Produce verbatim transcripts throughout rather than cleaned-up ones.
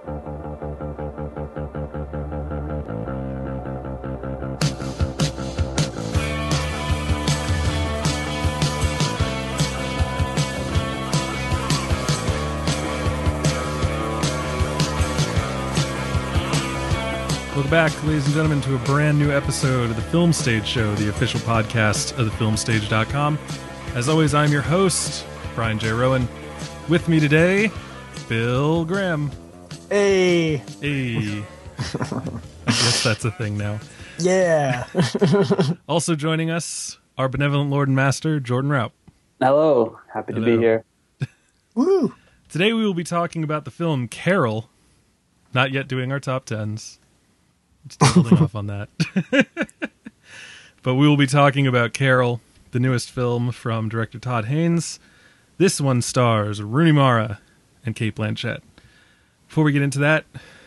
Welcome back, ladies and gentlemen, to a brand new episode of the Film Stage Show, the official podcast of the film stage dot com. As always, I'm your host, Brian J. Rowan. With me today, Bill Graham. Hey. Hey. I guess that's a thing now. Yeah. Also joining us, our benevolent Lord and Master, Jordan Raup. Hello. Happy Hello. to be here. Woo. Today we will be talking about the film Carol. Not yet doing our top tens. Still holding off on that. But we will be talking about Carol, the newest film from director Todd Haynes. This one stars Rooney Mara and Cate Blanchett. Before we get into that,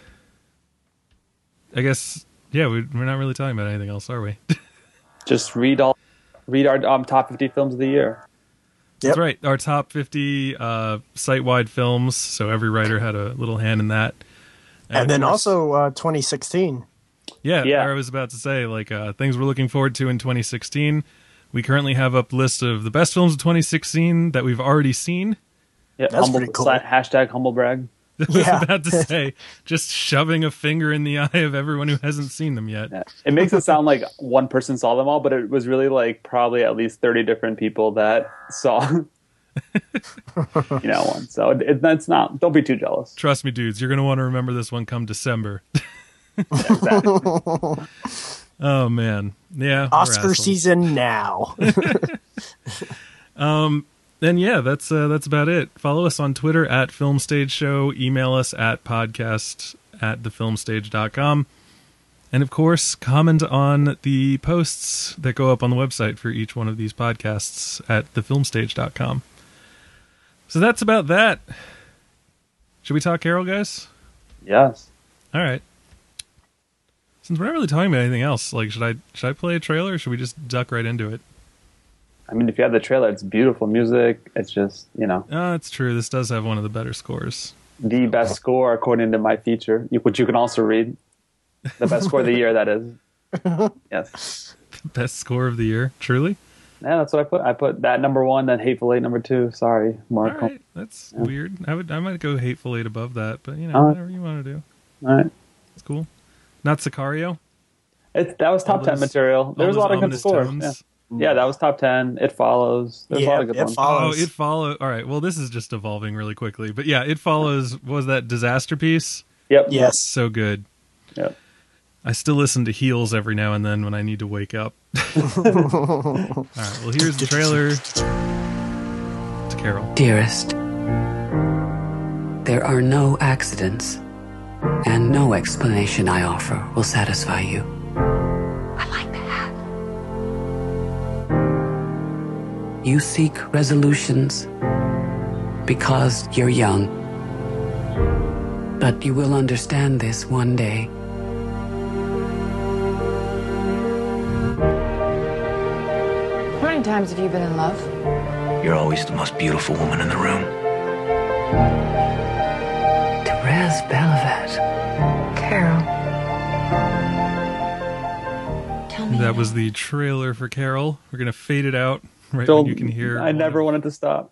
I guess, yeah, we, we're not really talking about anything else, are we? Just read all, read our um, top fifty films of the year. That's Yep. right. Our top fifty uh, site-wide films, so every writer had a little hand in that. And, of then course- also uh, twenty sixteen. Yeah, Yeah. I was about to say, like, uh, things we're looking forward to in twenty sixteen. We currently have up a list of the best films of twenty sixteen that we've already seen. Yeah, That's humble, pretty cool. sla- hashtag humble brag. I was Yeah. about to say, just shoving a finger in the eye of everyone who hasn't seen them yet. Yeah. It makes it sound like one person saw them all, but it was really like probably at least thirty different people that saw, you know, one. So it, it, that's not. Don't be too jealous. Trust me, dudes, you're going to want to remember this one come December. Yeah, exactly. Oh, man. Yeah. we're Oscar assholes. season now. Then yeah, that's uh, that's about it. Follow us on Twitter at Film Stage Show. Email us at podcast at the film stage dot com. And of course, comment on the posts that go up on the website for each one of these podcasts at the film stage dot com. So that's about that. Should we talk Carol, guys? Yes. All right. Since we're not really talking about anything else, like should I should I play a trailer or should we just duck right into it? I mean, if you have the trailer, it's beautiful music. It's just, you know, Oh, it's true. This does have one of the better scores. the best score according to my feature, you- which you can also read. The best score of the year, that is. Yes. Best score of the year, truly. Yeah, that's what I put. I put that number one, then Hateful Eight number two. Sorry, Mark. All right, that's Yeah. weird. I would, I might go Hateful Eight above that, but you know, All right. whatever you want to do, All right. it's cool. Not Sicario. It, that was top All ten those- material. There all was a those lot of good ominous scores. tones. Yeah. yeah, that was top ten. It Follows. There's a lot Yeah, of good It ones. Follows. Oh, it follows. All right. Well, this is just evolving really quickly, but yeah, it follows. what was that Disaster Piece? Yep. Yes. So good. Yep. I still listen to Heels every now and then when I need to wake up. All right. Well, here's the trailer to Carol. Dearest, there are no accidents, and no explanation I offer will satisfy you. I like that. You seek resolutions because you're young, but you will understand this one day. How many times have you been in love? You're always the most beautiful woman in the room. Therese Belavet. Carol. Tell me. That was the trailer for Carol. We're gonna fade it out right Don't- when you can hear. I one never of- wanted to stop.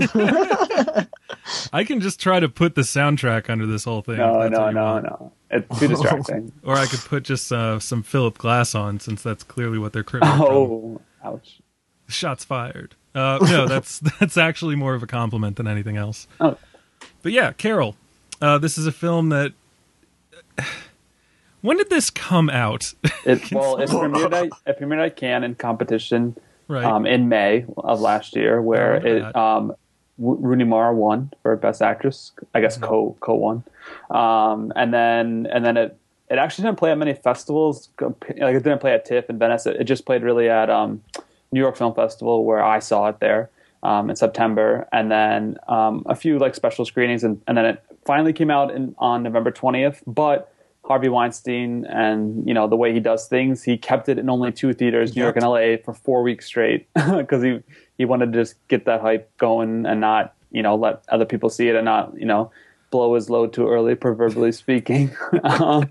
I can just try to put the soundtrack under this whole thing. No, if that's no, what you no, want. no. It's too distracting. Or I could put just uh, some Philip Glass on, since that's clearly what they're cribbing from. Oh, ouch. Shots fired. Uh, no, that's that's actually more of a compliment than anything else. Oh. But yeah, Carol. Uh, this is a film that. When did this come out? It, well, it premiered at, it premiered at Cannes in competition Right. um, in May of last year, where I remember it that. um, W- Rooney Mara won for Best Actress. I guess co co won, um, and then and then it it actually didn't play at many festivals. Like it didn't play at TIFF in Venice. It, it just played really at um, New York Film Festival, where I saw it there um, in September, and then um, a few like special screenings, and, and then it finally came out in, on November twentieth. But Harvey Weinstein and, you know, the way he does things, he kept it in only two theaters, New York and L A, for four weeks straight because he, he wanted to just get that hype going and not, you know, let other people see it and not, you know, blow his load too early, proverbially speaking. um,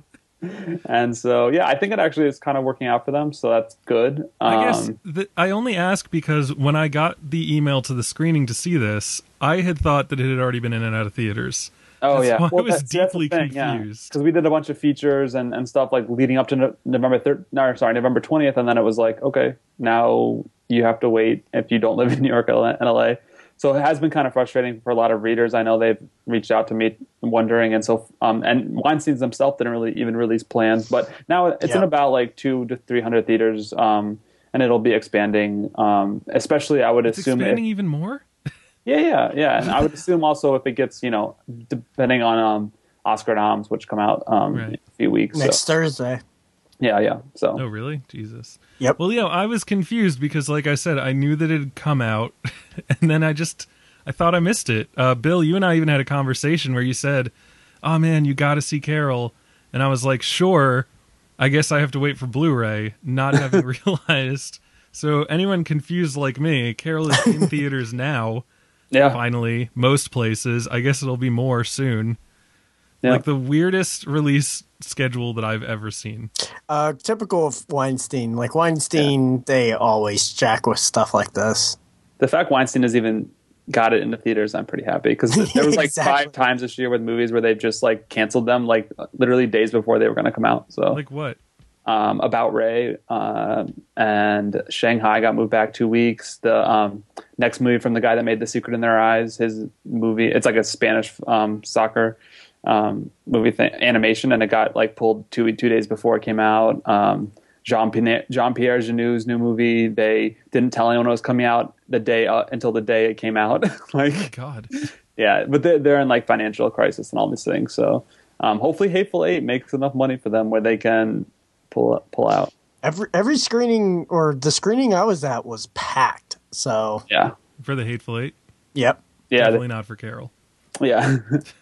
and so, yeah, I think it actually is kind of working out for them. So that's good. Um, I guess th- I only ask because when I got the email to the screening to see this, I had thought that it had already been in and out of theaters. Oh That's yeah, why I was that's, that's the deeply thing, yeah. confused. Because we did a bunch of features and, and stuff like leading up to no- November third. No, sorry, November twentieth, and then it was like, okay, now you have to wait if you don't live in New York and L A. So it has been kind of frustrating for a lot of readers. I know they've reached out to me wondering, and so um, and Weinstein's themselves didn't really even release plans, but now it's Yeah. in about like two to three hundred theaters, um, and it'll be expanding. Um, especially, I would It's assume if, expanding even more? yeah, yeah, yeah. And I would assume also if it gets, you know, depending on um, Oscar noms, which come out um, Right. in a few weeks. Next So, Thursday. yeah, yeah. So, Oh, really? Jesus. Yep. Well, yeah, I was confused because, like I said, I knew that it had come out, and then I just, I thought I missed it. Uh, Bill, you and I even had a conversation where you said, oh, man, you got to see Carol. And I was like, sure, I guess I have to wait for Blu-ray, not having realized. So anyone confused like me, Carol is in theaters now, yeah, finally, most places. I guess it'll be more soon. yeah. Like the weirdest release schedule that I've ever seen. Uh, typical of Weinstein. Like Weinstein, they always jack with stuff like this. The fact Weinstein has even got it into theaters, I'm pretty happy because there was like Exactly. five times this year with movies where they've just like canceled them, like literally days before they were going to come out. So, Like what? um, About Ray um, and Shanghai got moved back two weeks. The um, next movie from the guy that made The Secret in Their Eyes, his movie, it's like a Spanish um, soccer um, movie thing, animation, and it got like pulled two two days before it came out. Um, Jean Pierre Jean Pierre Genou's new movie, they didn't tell anyone it was coming out the day uh, until the day it came out. like, God. yeah, but they're, they're in like financial crisis and all these things. So um, hopefully, Hateful Eight makes enough money for them where they can pull pull out. Every every screening or the screening I was at was packed. So Yeah, For the Hateful Eight? yep. yeah, Definitely not for Carol. they- yeah.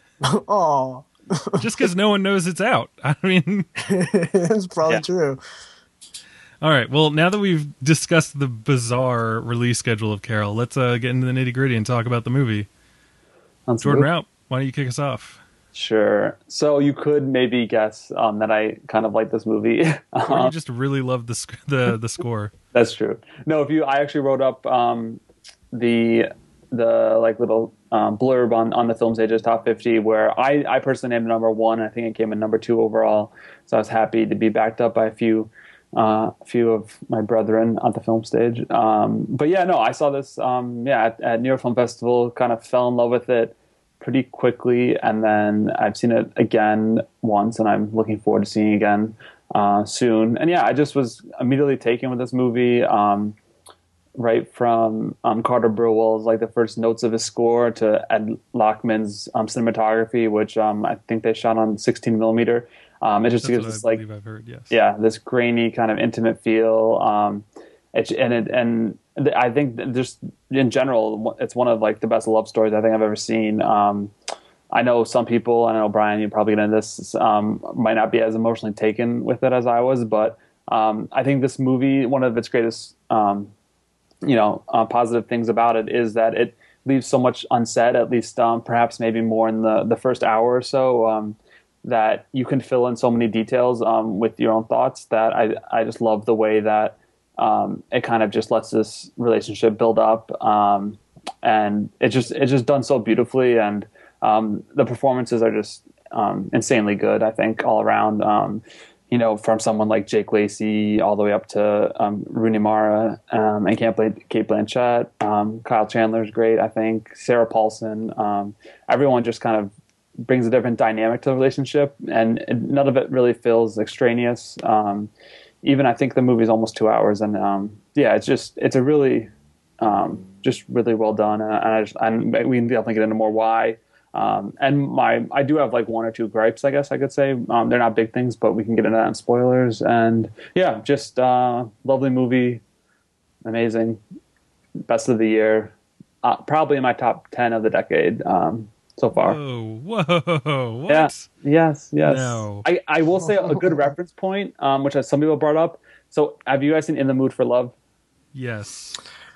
Oh, Just because no one knows it's out. I mean, it's probably Yeah. true. all right. Well, now that we've discussed the bizarre release schedule of Carol, let's uh, get into the nitty gritty and talk about the movie. Sounds Jordan good. Rout, why don't you kick us off? Sure. So you could maybe guess um, that I kind of like this movie. Or you just really love the sc- the the score. That's true. No, if you, I actually wrote up um, the the like little um, blurb on, on the Film Stage's top fifty, where I, I personally named number one. I think it came in number two overall. So I was happy to be backed up by a few uh, a few of my brethren at the Film Stage. Um, but yeah, no, I saw this um, yeah at, at New York Film Festival. Kind of fell in love with it pretty quickly, and then I've seen it again once, and I'm looking forward to seeing it again uh, soon. And yeah, I just was immediately taken with this movie. Um, right from um, Carter Burwell's like the first notes of his score to Ed Lockman's um, cinematography, which um, I think they shot on sixteen millimeter. Um, it just That's gives what I this like believe I've heard, yes. yeah, this grainy kind of intimate feel. Um, it, and it, and th- I think that just in general, it's one of like the best love stories I think I've ever seen. Um, I know some people, I know Brian, you probably get into this, um, might not be as emotionally taken with it as I was, but um, I think this movie, one of its greatest, um, you know, uh, positive things about it is that it leaves so much unsaid, at least um, perhaps maybe more in the, the first hour or so, um, that you can fill in so many details um, with your own thoughts that I, I just love the way that um, it kind of just lets this relationship build up. Um, and it just, it's just done so beautifully. And um, the performances are just um, insanely good, I think, all around. Um, you know, from someone like Jake Lacey all the way up to um, Rooney Mara um, and Kate Blanchett. Um, Kyle Chandler's great, I think. Sarah Paulson. Um, everyone just kind of brings a different dynamic to the relationship, and it, none of it really feels extraneous. Um, even I think the movie's almost two hours, and um, yeah, it's just it's a really um, just really well done, and, and I just and we can definitely get into more why. Um, and my, I do have like one or two gripes, I guess I could say. Um, they're not big things, but we can get into that in spoilers. And yeah, just uh, lovely movie, amazing, best of the year, uh, probably in my top ten of the decade um, so far. Whoa, whoa, what? Yeah, yes, yes. No. I, I will say a good reference point, um, which some people brought up. So, have you guys seen In the Mood for Love? Yes.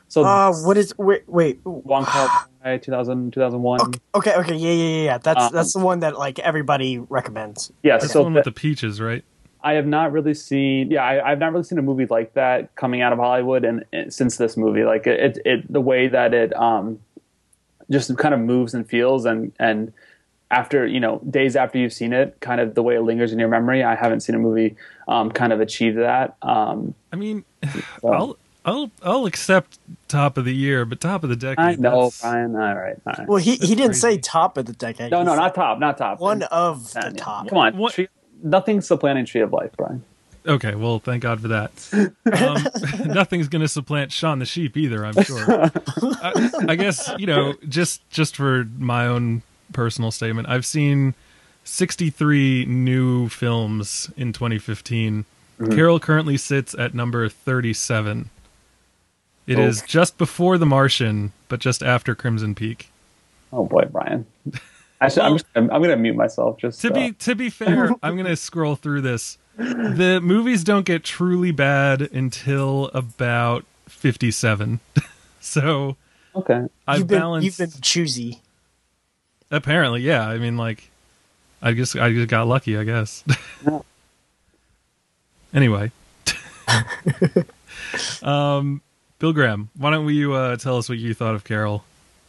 So Uh, what is wait wait? Wong Kar Wai, two thousand, two thousand one. Okay, okay, okay, yeah, yeah, yeah, yeah. That's Um, that's the one that like everybody recommends. Yeah, That's so the one with the peaches, right? I have not really seen. Yeah, I, I've not really seen a movie like that coming out of Hollywood, and, and since this movie, like it, it, it, the way that it um, just kind of moves and feels, and and after you know days after you've seen it, kind of the way it lingers in your memory. I haven't seen a movie um, kind of achieve that. Um, I mean, so. I'll I'll I'll accept top of the year, but top of the decade. I know, that's- Brian. All right, all right. Well, he he didn't crazy. say top of the decade. No, He no, said not top, not top. one of Yeah, the yeah. top. Come on, What- Tree, nothing's supplanting Tree of Life, Brian. Okay, well, thank God for that. Um, nothing's going to supplant Shaun the Sheep either, I'm sure. I, I guess, you know, just just for my own personal statement, I've seen sixty-three new films in twenty fifteen. Mm-hmm. Carol currently sits at number thirty-seven. It Oh. is just before The Martian, but just after Crimson Peak. Oh boy, Brian. Actually, I'm, just, I'm, I'm going to mute myself. Just To uh, be to be fair, I'm going to scroll through this. The movies don't get truly bad until about fifty-seven. So okay. I've You've been balanced. you've been choosy. Apparently, yeah. I mean, like, I just I just got lucky, I guess. Yeah. Anyway, um, Bill Graham, why don't you uh, tell us what you thought of Carol?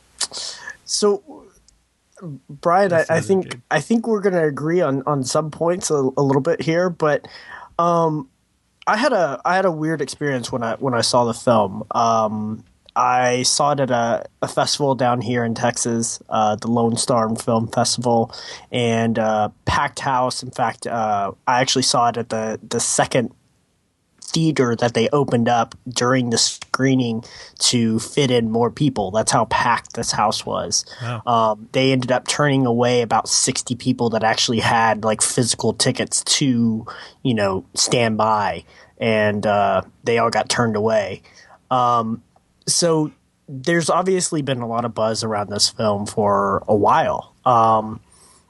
So, Brian, I, That's I another think gig. I think we're going to agree on, on some points a, a little bit here, but um, I had a I had a weird experience when I when I saw the film. Um, I saw it at a, a festival down here in Texas, uh, the Lone Star Film Festival, and uh, packed house. In fact, uh, I actually saw it at the the second theater that they opened up during the screening to fit in more people. That's how packed this house was. Wow. Um, they ended up turning away about sixty people that actually had like physical tickets to, you know, stand by, and uh, they all got turned away. Um, so there's obviously been a lot of buzz around this film for a while. Um,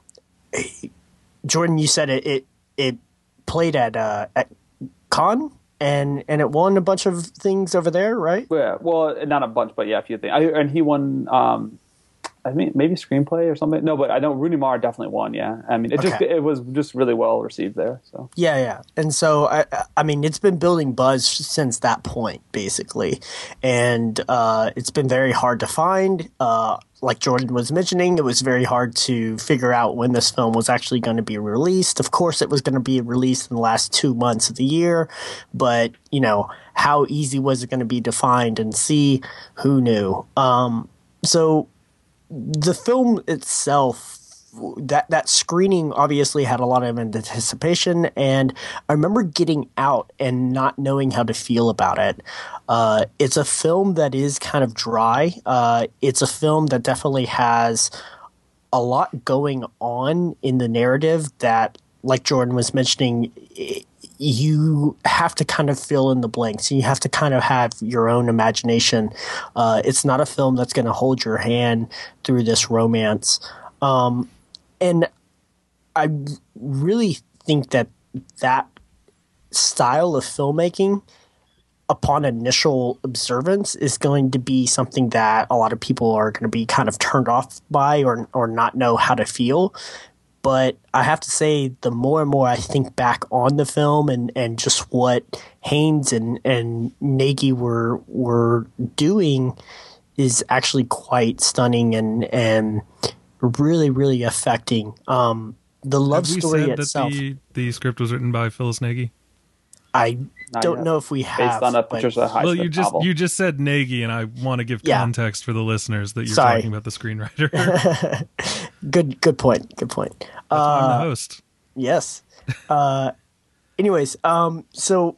Jordan, you said it it, it played at uh, at Cannes. And and it won a bunch of things over there, right? Yeah, well, not a bunch, but yeah, a few things. I, and he won, um, I mean, maybe screenplay or something. No, but I know Rooney Mara definitely won. Yeah, I mean, it just Okay. it was just really well received there. So Yeah, yeah. And so I I mean, it's been building buzz since that point, basically, and uh, it's been very hard to find. Uh, like Jordan was mentioning, it was very hard to figure out when this film was actually going to be released. Of course, it was going to be released in the last two months of the year, but you know, how easy was it going to be to find and see? Who knew? Um, so the film itself, that that screening obviously had a lot of anticipation, and I remember getting out and not knowing how to feel about it. Uh, it's a film that is kind of dry. Uh, it's a film that definitely has a lot going on in the narrative that, like Jordan was mentioning, i- you have to kind of fill in the blanks. You have to kind of have your own imagination. Uh, it's not a film that's going to hold your hand through this romance. Um, and I really think that that style of filmmaking, upon initial observance, is going to be something that a lot of people are going to be kind of turned off by or or not know how to feel. But I have to say, the more and more I think back on the film and, and just what Haynes and, and Nagy were were doing is actually quite stunning and and really, really affecting. Um, the love Have we story said itself, that the, the script was written by Phyllis Nagy? I Not don't yet. know if we have. based on a but- Patricia Highsmith Well, you just novel. you just said Nagy, and I want to give Yeah. context for the listeners that you're Sorry. talking about the screenwriter. That's Good, good point. Good point. why I'm Uh, the host. Yes. Uh, anyways, um, so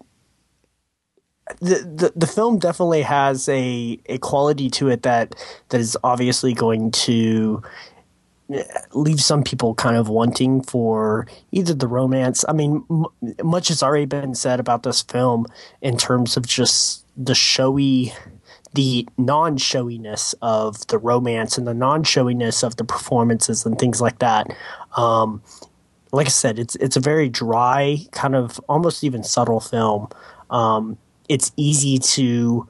the, the the film definitely has a a quality to it that that is obviously going to leave some people kind of wanting for either the romance. I mean, m- much has already been said about this film in terms of just the showy, the non-showiness of the romance and the non-showiness of the performances and things like that. Um, like I said, it's it's a very dry, kind of almost even subtle film. Um, it's easy to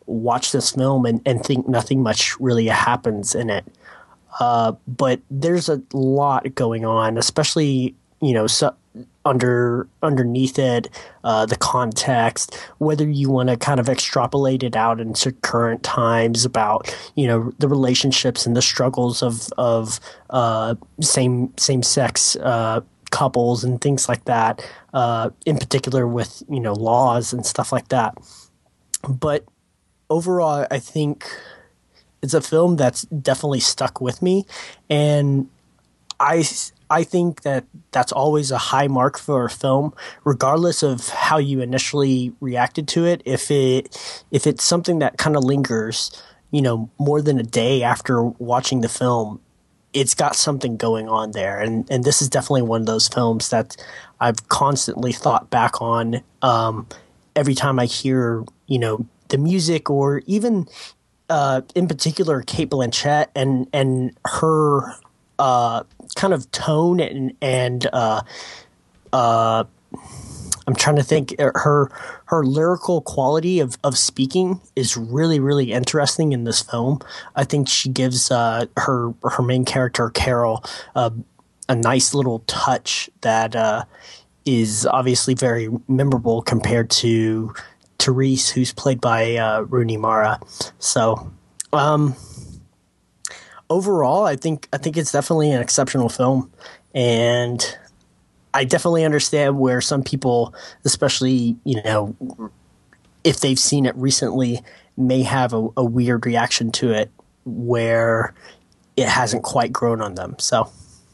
watch this film and, and think nothing much really happens in it. Uh, but there's a lot going on, especially, you know, so, under underneath it, uh, the context, whether you want to kind of extrapolate it out into current times about, you know, the relationships and the struggles of of uh, same same sex uh, couples and things like that. Uh, in particular, with, you know, laws and stuff like that. But overall, I think it's a film that's definitely stuck with me, and I. I think that that's always a high mark for a film, regardless of how you initially reacted to it. If it if it's something that kind of lingers, you know, more than a day after watching the film, it's got something going on there. And and this is definitely one of those films that I've constantly thought back on um, every time I hear, you know, the music, or even uh, in particular Cate Blanchett and and her uh, kind of tone and and uh, uh, I'm trying to think, her her lyrical quality of, of speaking is really, really interesting in this film. I think she gives uh, her her main character Carol uh, a nice little touch that uh, is obviously very memorable compared to Therese, who's played by uh, Rooney Mara. So. Um, Overall, I think I think it's definitely an exceptional film, and I definitely understand where some people, especially, you know, if they've seen it recently, may have a, a weird reaction to it where it hasn't quite grown on them. So,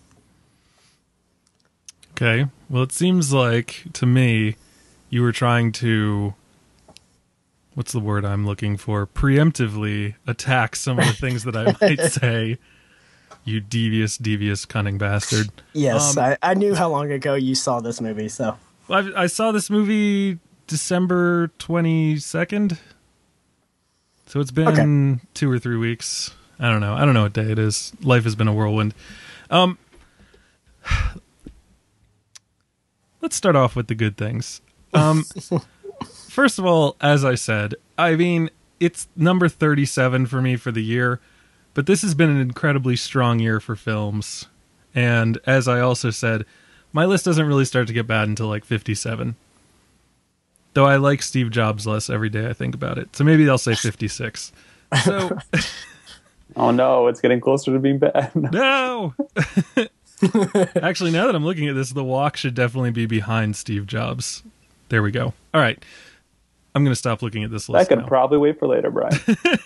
okay, well, it seems like to me you were trying to, what's the word I'm looking for? Preemptively attack some of the things that I might say. You devious, devious, cunning bastard. Yes, um, I, I knew how long ago you saw this movie. So I, I saw this movie December twenty-second. So it's been okay. two or three weeks. I don't know. I don't know what day it is. Life has been a whirlwind. Um, let's start off with the good things. Um, First of all, as I said, I mean, it's number thirty-seven for me for the year, but this has been an incredibly strong year for films. And as I also said, my list doesn't really start to get bad until like fifty-seven. Though I like Steve Jobs less every day I think about it. So maybe I'll say fifty-six. So, oh no, it's getting closer to being bad. No! Actually, now that I'm looking at this, The Walk should definitely be behind Steve Jobs. There we go. All right. I'm going to stop looking at this list. I could now. probably wait for later, Brian.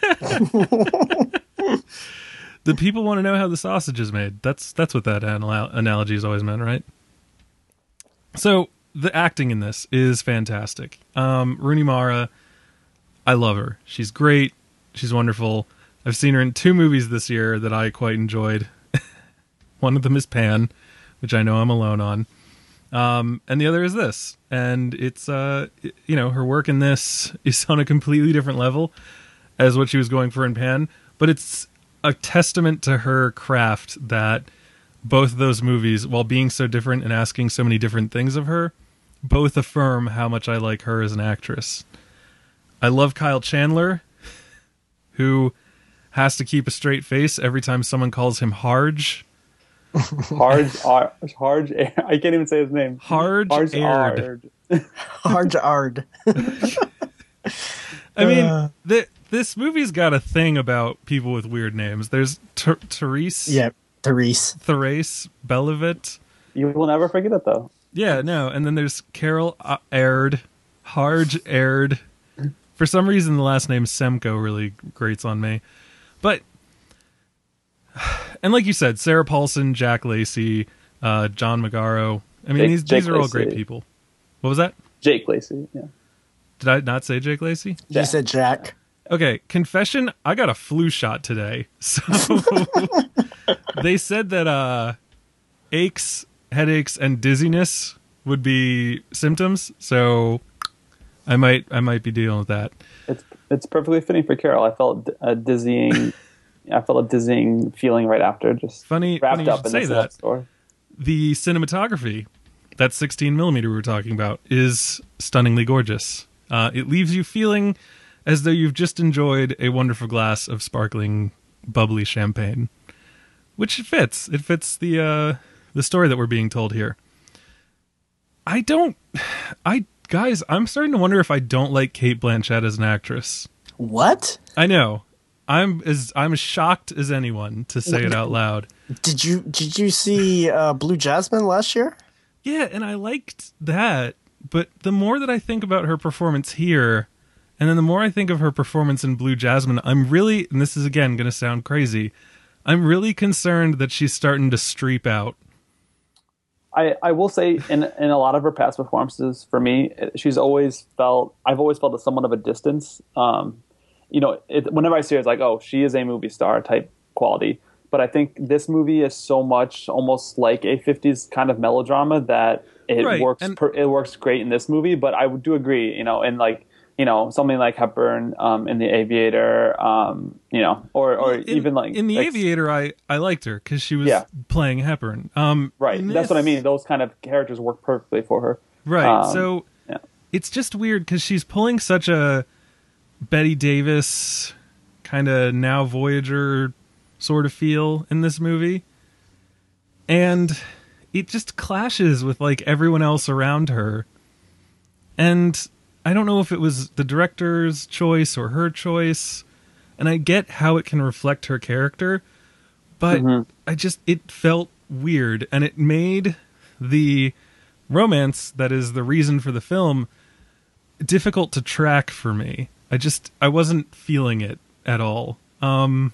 The people want to know how the sausage is made. That's that's what that anal- analogy has always meant, right? So the acting in this is fantastic. Um, Rooney Mara, I love her. She's great. She's wonderful. I've seen her in two movies this year that I quite enjoyed. One of them is Pan, which I know I'm alone on. Um, and the other is this, and it's, uh, you know, her work in this is on a completely different level as what she was going for in Pan, but it's a testament to her craft that both of those movies, while being so different and asking so many different things of her, both affirm how much I like her as an actress. I love Kyle Chandler, who has to keep a straight face every time someone calls him Harge. Harge, Ar- Harge, I can't even say his name. Harge, Harge Ard. Harge Ard. I mean, the, this movie's got a thing about people with weird names. There's Ter- Therese. Yeah, Therese. Therese Belivet. You will never forget it, though. Yeah, no. And then there's Carol Aird, Harge Aird. For some reason, the last name Semko really grates on me. But, and like you said, Sarah Paulson, Jack Lacey, uh, John Magaro. I mean, Jake, these, Jake these are all Lacey. great people. What was that? Jake Lacey, yeah. Did I not say Jake Lacey? You said Jack. Okay, confession, I got a flu shot today. So they said that uh, aches, headaches, and dizziness would be symptoms. So I might I might be dealing with that. It's it's perfectly fitting for Carol. I felt a dizzying I felt a dizzying feeling right after, just Funny, wrapped funny you up should in say this that. love story. The cinematography, that sixteen millimeter we were talking about, is stunningly gorgeous. Uh, it leaves you feeling as though you've just enjoyed a wonderful glass of sparkling, bubbly champagne, which fits. It fits the uh, the story that we're being told here. I don't, I guys, I'm starting to wonder if I don't like Cate Blanchett as an actress. What? I know. I'm as I'm as shocked as anyone to say it out loud. Did you did you see uh, Blue Jasmine last year? Yeah, and I liked that, but the more that I think about her performance here, and then the more I think of her performance in Blue Jasmine, I'm really, and this is again going to sound crazy, I'm really concerned that she's starting to streep out. I, I will say in in a lot of her past performances, for me, she's always felt, I've always felt a somewhat of a distance. Um, you know, it, whenever I see her, it's like, oh, she is a movie star type quality. But I think this movie is so much almost like a fifties kind of melodrama that it Right, works. and- Per, it works great in this movie. But I do agree, you know, and like you know something like Hepburn um, in The Aviator, um, you know, or or In- even like in The like, Aviator, I, I liked her because she was Yeah. playing Hepburn. Um, right? in That's what I this- mean. Those kind of characters work perfectly for her. Right. Um, so yeah. it's just weird because she's pulling such a Betty Davis kind of now Voyager sort of feel in this movie. And it just clashes with like everyone else around her. And I don't know if it was the director's choice or her choice. And I get how it can reflect her character, but Mm-hmm. I just, it felt weird, and it made the romance that is the reason for the film difficult to track for me. I just, I wasn't feeling it at all. Um,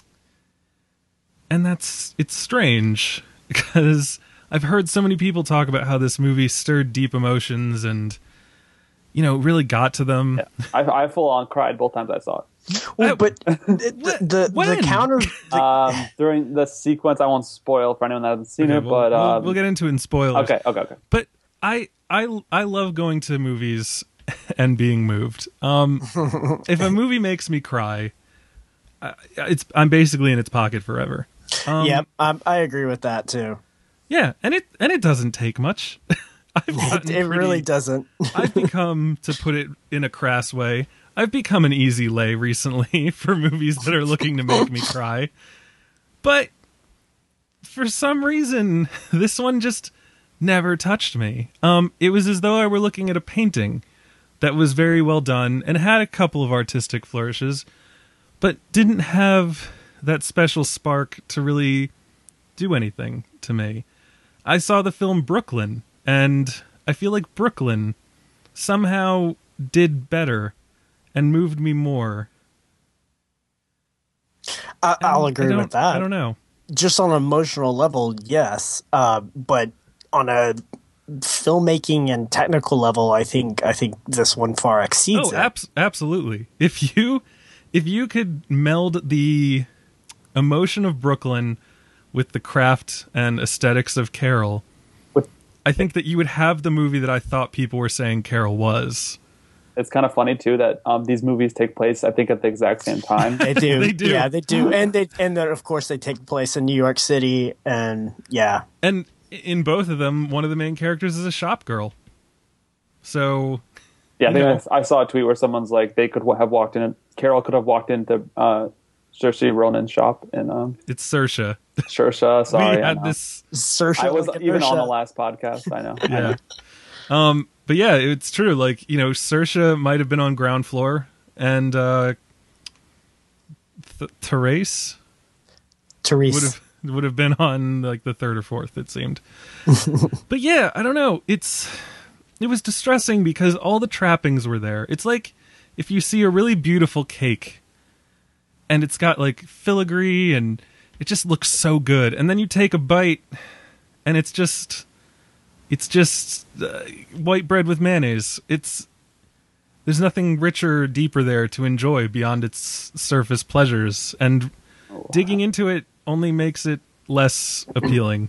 and that's, it's strange because I've heard so many people talk about how this movie stirred deep emotions and, you know, really got to them. I, I full on cried both times I saw it. Well, I- but the the, When? the counter. Um, during the sequence, I won't spoil for anyone that hasn't seen Okay, it, we'll, but we'll, um, we'll get into it in spoilers. okay, okay, okay. But I, I, I love going to movies and being moved. Um, if a movie makes me cry, I- it's I'm basically in its pocket forever. Um, yeah, I, I agree with that too. yeah, and it and it doesn't take much. I've It, gotten it really pretty- doesn't. I've become, to put it in a crass way, I've become an easy lay recently for movies that are looking to make me cry. But for some reason, this one just never touched me. Um, it was as though I were looking at a painting that was very well done and had a couple of artistic flourishes, but didn't have that special spark to really do anything to me. I saw the film Brooklyn, and I feel like Brooklyn somehow did better and moved me more. I, I'll I agree don't- with that. I don't know. Just on an emotional level, yes, uh, but on a filmmaking and technical level, I think I think this one far exceeds Oh, it. abs- absolutely. If you if you could meld the emotion of Brooklyn with the craft and aesthetics of Carol, With- I think that you would have the movie that I thought people were saying Carol was. It's kind of funny too that um, these movies take place, I think, at the exact same time. They do, They do. yeah, they do, and they and then of course they take place in New York City, and yeah, And in both of them, one of the main characters is a shop girl. So, Yeah, I think No. I, I saw a tweet where someone's like, they could have walked in. Carol could have walked into uh, Saoirse Ronan's shop in um, it's Saoirse. Saoirse. Sorry, we I had know. this Saoirse I was like even on the Saoirse. last podcast. I know. I yeah. know. Um, but yeah, it's true. Like, you know, Saoirse might have been on ground floor, and uh, Th- Therese Therese. would have would have been on like the third or fourth. It seemed. But yeah, I don't know. It's it was distressing because all the trappings were there. It's like if you see a really beautiful cake, and it's got like filigree, and it just looks so good, and then you take a bite, and it's just. It's just uh, white bread with mayonnaise. It's there's nothing richer, deeper there to enjoy beyond its surface pleasures, and digging into it only makes it less appealing.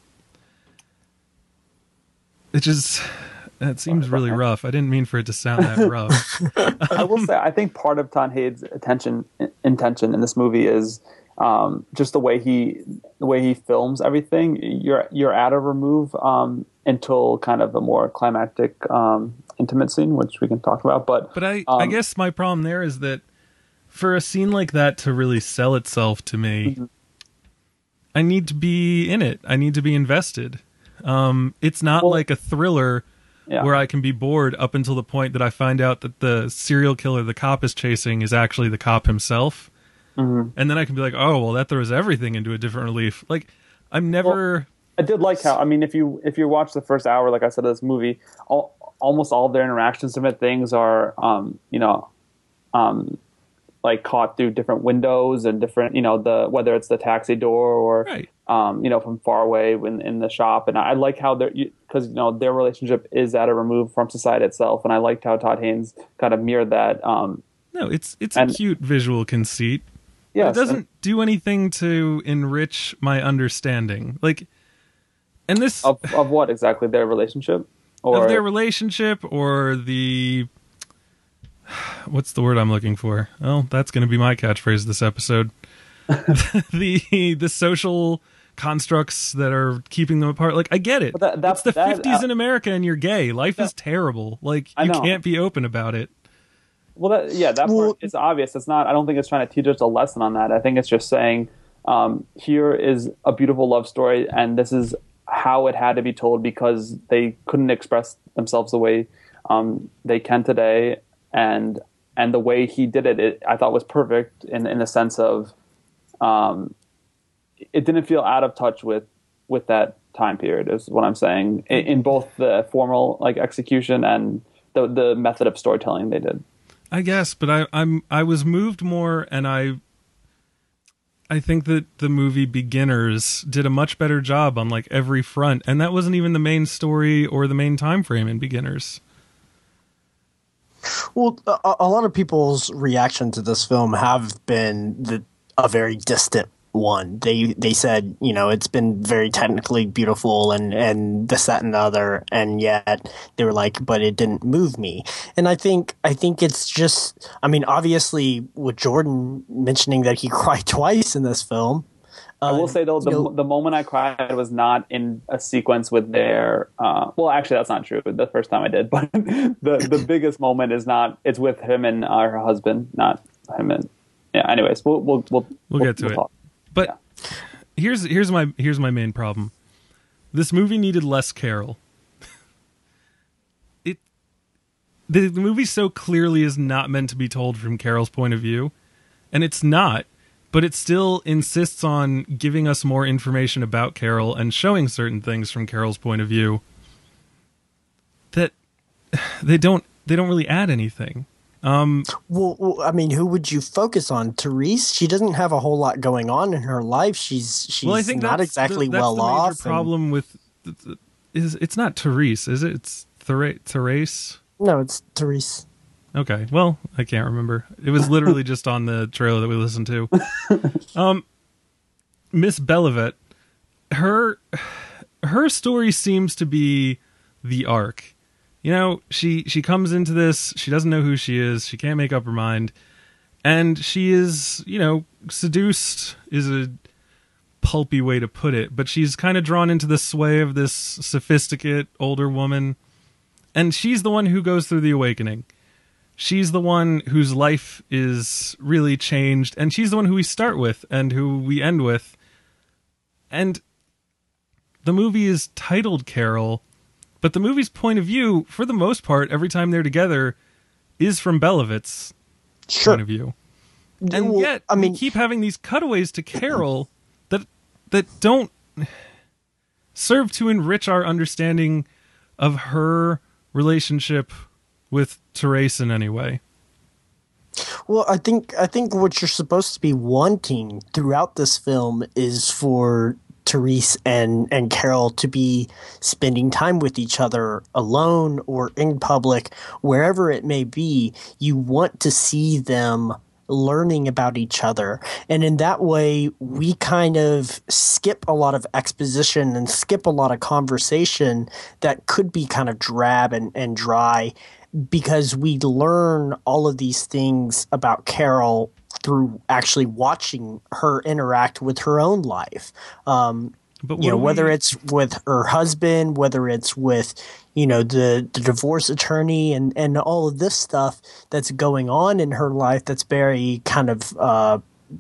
It just it seems really rough. I didn't mean for it to sound that rough. I will say, I think part of Tanhade's attention intention in this movie is um, just the way he the way he films everything. You're you're at a remove um, until kind of a more climactic um, intimate scene, which we can talk about. But but I um, I guess my problem there is that for a scene like that to really sell itself to me, mm-hmm. I need to be in it. I need to be invested. Um, it's not well, like a thriller yeah. where I can be bored up until the point that I find out that the serial killer the cop is chasing is actually the cop himself. Mm-hmm. And then I can be like, oh, well, that throws everything into a different relief. Like, I'm never... Well, I did like how, I mean, if you if you watch the first hour, like I said, of this movie, all, almost all of their interactions, different things are, um, you know, um, like caught through different windows and different, you know, the whether it's the taxi door or, right. um, you know, from far away in, in the shop. And I like how they're, because, you know, their relationship is at a remove from society itself. And I liked how Todd Haynes kind of mirrored that. Um, no, it's it's and, a cute visual conceit. Yes, it doesn't and, do anything to enrich my understanding. Like, and this of, of what exactly, their relationship, or of their relationship, or the what's the word I'm looking for? Oh, that's going to be my catchphrase this episode. the the social constructs that are keeping them apart. Like, I get it. That, that, it's the that, fifties uh, in America, and you're gay. Life that, is terrible. Like, you can't be open about it. Well, that, yeah, that part is obvious. It's not. I don't think it's trying to teach us a lesson on that. I think it's just saying, um, here is a beautiful love story, and this is how it had to be told because they couldn't express themselves the way um, they can today, and and the way he did it, it I thought was perfect in in the sense of, um, it didn't feel out of touch with with that time period. Is what I'm saying in, in both the formal like execution and the the method of storytelling they did. I guess, but I, I'm I was moved more, and I I think that the movie Beginners did a much better job on like every front, and that wasn't even the main story or the main time frame in Beginners. Well, a, a lot of people's reaction to this film have been the, a very distant one. They they said, you know, it's been very technically beautiful and, and this, that, and the other, and yet they were like, but it didn't move me. And I think I think it's just, I mean, obviously with Jordan mentioning that he cried twice in this film. Uh, I will say though, the you know, the moment I cried was not in a sequence with their. Uh, well, actually, that's not true. The first time I did, but the the biggest moment is not. It's with him and uh, her husband, not him and. Yeah. Anyways, we'll we'll we'll, we'll get to we'll it. Talk. But yeah. here's here's my here's my main problem. This movie needed less Carol. it the, the movie so clearly is not meant to be told from Carol's point of view, and it's not. But it still insists on giving us more information about Carol and showing certain things from Carol's point of view that they don't they don't really add anything. Um, well, well, I mean, who would you focus on? Therese? She doesn't have a whole lot going on in her life. She's she's well, I think not exactly the, that's well the off. Major problem and... with is it's not Therese, is it? It's Ther- Therese. No, it's Therese. Okay, well, I can't remember. It was literally just on the trailer that we listened to. Um, Miss Belivet, her her story seems to be the arc. You know, she she comes into this, she doesn't know who she is, she can't make up her mind, and she is, you know, seduced is a pulpy way to put it, but she's kind of drawn into the sway of this sophisticate older woman, and she's the one who goes through the awakening. She's the one whose life is really changed, and she's the one who we start with and who we end with. And the movie is titled Carol, but the movie's point of view, for the most part, every time they're together, is from Belivet's sure. point of view. And well, yet, I mean, we keep having these cutaways to Carol that that don't serve to enrich our understanding of her relationship with Therese in any way. Well, I think I think what you're supposed to be wanting throughout this film is for Therese and, and Carol to be spending time with each other alone or in public, wherever it may be. You want to see them learning about each other. And in that way, we kind of skip a lot of exposition and skip a lot of conversation that could be kind of drab and, and dry, because we learn all of these things about Carol through actually watching her interact with her own life. Um, But you know, what do whether we- it's with her husband, whether it's with, you know, the, the divorce attorney and, and all of this stuff that's going on in her life that's very kind of, uh,